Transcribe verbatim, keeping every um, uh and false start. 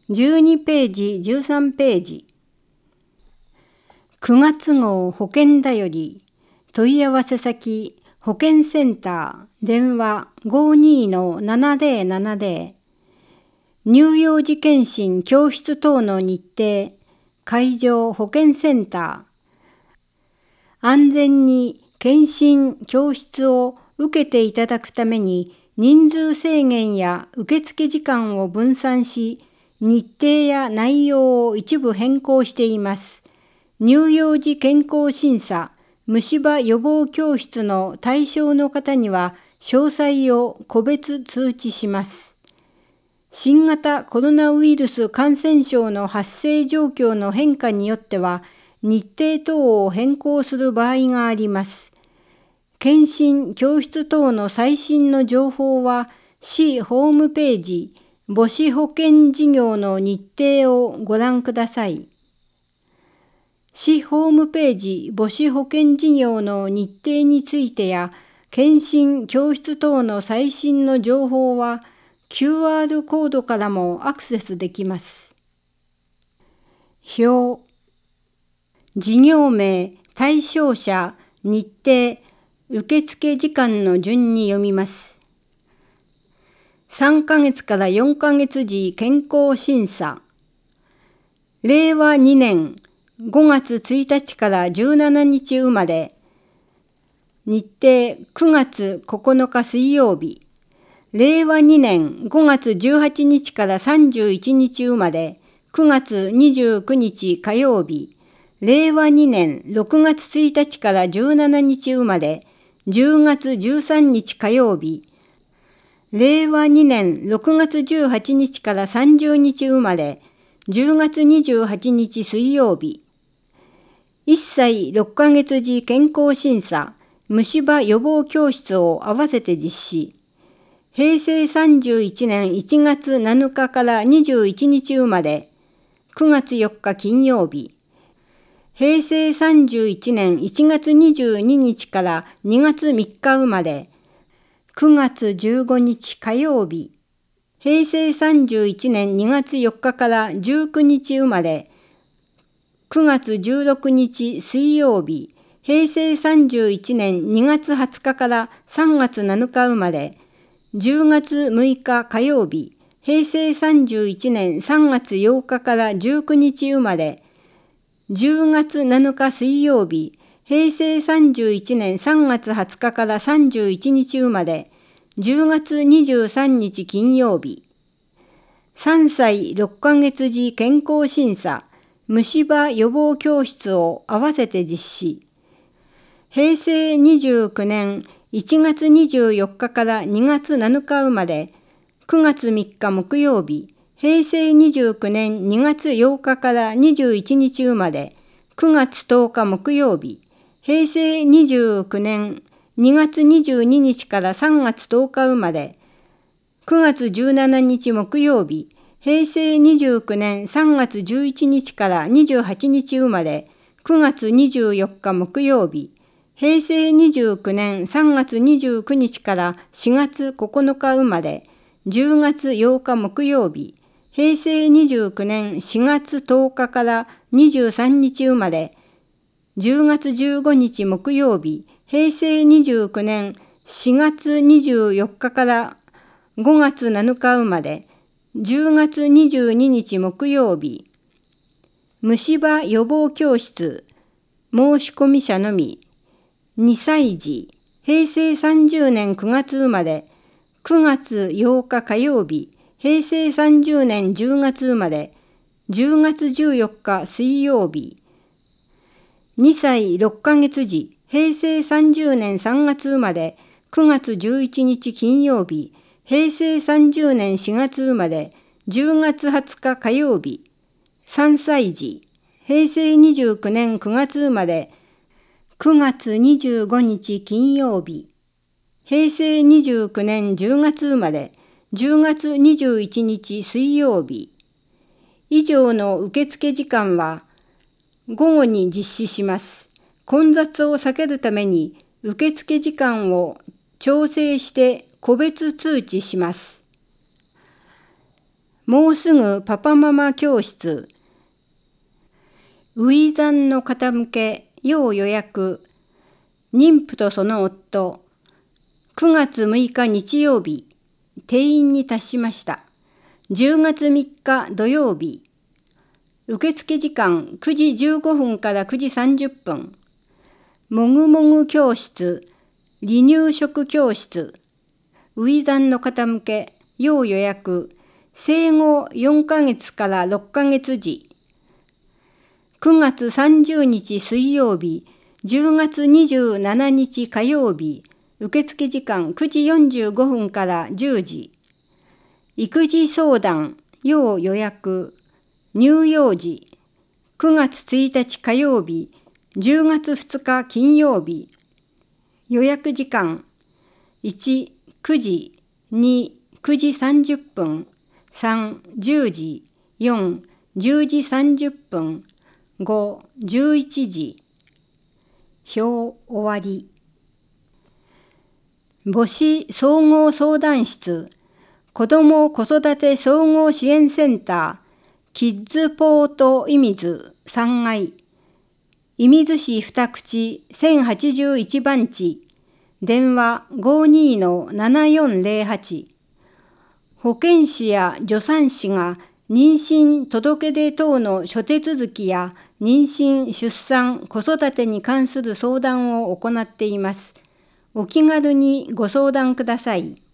じゅうにページ、じゅうさんページ。くがつ号保険だより、問い合わせ先、保険センター、電話 ごーにーのななぜろななぜろ、乳幼児検診教室等の日程、会場保健センター。安全に検診教室を受けていただくために、人数制限や受付時間を分散し、日程や内容を一部変更しています。乳幼児健康審査、虫歯予防教室の対象の方には、詳細を個別通知します。新型コロナウイルス感染症の発生状況の変化によっては、日程等を変更する場合があります。検診教室等の最新の情報は、市ホームページ、母子保健事業の日程をご覧ください。市ホームページ母子保健事業の日程についてや、検診教室等の最新の情報は、キューアール コードからもアクセスできます。表。事業名、対象者、日程、受付時間の順に読みます。さんかげつからよんかげつ時健康審査。れいわにねんごがつついたちからじゅうしちにち生まれ。日程くがつここのか水曜日。れいわにねんごがつじゅうはちにちからさんじゅういちにち生まれ。くがつにじゅうくにち火曜日。れいわにねんろくがつついたちからじゅうしちにち生まれ。じゅうがつじゅうさんにち火曜日。れいわにねんろくがつじゅうはちにちからさんじゅうにち生まれ。じゅうがつにじゅうはちにち水曜日。いっさいろっかげつ時健康審査、虫歯予防教室を合わせて実施。へいせいさんじゅういちねんいちがつなのかからにじゅういちにち生まれ。くがつよっか金曜日。へいせいさんじゅういちねんいちがつにじゅうににちからにがつみっか生まれ。くがつじゅうごにち火曜日。へいせいさんじゅういちねんにがつよっかからじゅうくにち生まれ。くがつじゅうろくにち水曜日。へいせいさんじゅういちねんにがつはつかからさんがつなのか生まれ。じゅうがつむいか火曜日。へいせいさんじゅういちねんさんがつようかからじゅうくにち生まれ。じゅうがつなのか水曜日。へいせいさんじゅういちねんさんがつはつかからさんじゅういちにち生まれ。じゅうがつにじゅうさんにち金曜日。さんさいろっかげつ時健康審査、虫歯予防教室を合わせて実施。へいせいにじゅうきゅうねんいちがつにじゅうよっかからにがつなのか生まれ。くがつみっか木曜日。へいせいにじゅうきゅうねんにがつようかからにじゅういちにち生まれ。くがつとおか木曜日。へいせいにじゅうきゅうねんにがつにじゅうににちからさんがつとおか生まれ。くがつじゅうしちにち木曜日。へいせいにじゅうきゅうねんさんがつじゅういちにちからにじゅうはちにち生まれ。くがつにじゅうよっか木曜日。へいせいにじゅうきゅうねんさんがつにじゅうくにちからしがつここのか生まれ。じゅうがつようか木曜日。へいせいにじゅうきゅうねんしがつとおかからにじゅうさんにち生まれ。じゅうがつじゅうごにち木曜日。へいせいにじゅうきゅうねんしがつにじゅうよっかからごがつなのか生まれ。じゅうがつにじゅうににち木曜日。虫歯予防教室。申し込み者のみ。にさい児。へいせいさんじゅうねんくがつ生まれ。くがつようか火曜日。へいせいさんじゅうねんじゅうがつ生まれ。じゅうがつじゅうよっか水曜日。にさいろっかげつ児。へいせいさんじゅうねんさんがつ生まれ。くがつじゅういちにち金曜日。へいせいさんじゅうねんしがつ生まれ。じゅうがつはつか火曜日。さんさい児。へいせいにじゅうきゅうねんくがつ生まれ。くがつにじゅうごにち金曜日。へいせいにじゅうきゅうねんじゅうがつ生まれ。じゅうがつにじゅういちにち水曜日。以上の受付時間は午後に実施します。混雑を避けるために受付時間を調整して個別通知します。 もうすぐパパママ教室。初産の方向け要予約。妊婦とその夫。くがつむいか日曜日。定員に達しました。じゅうがつみっか土曜日。受付時間くじじゅうごふんからくじさんじゅっぷん。もぐもぐ教室。離乳食教室。初産の方向け要予約。生後よんかげつからろっかげつ時。くがつさんじゅうにち水曜日、じゅうがつにじゅうしちにち火曜日。受付時間くじよんじゅうごふんからじゅうじ。育児相談要予約。乳幼児。くがつついたち火曜日、じゅうがつふつか金曜日。予約時間いち、くじ、に、くじさんじゅっぷん、さん、じゅうじ、よん、じゅうじさんじゅっぷん、ご、じゅういちじ。表終わり。母子総合相談室、子ども子育て総合支援センター、キッズポート射水さんがい、射水市二口せんはちじゅういちばんち、電話 ごーにーのななよんぜろはち。保健師や助産師が妊娠届出等の諸手続きや妊娠・出産・子育てに関する相談を行っています。お気軽にご相談ください。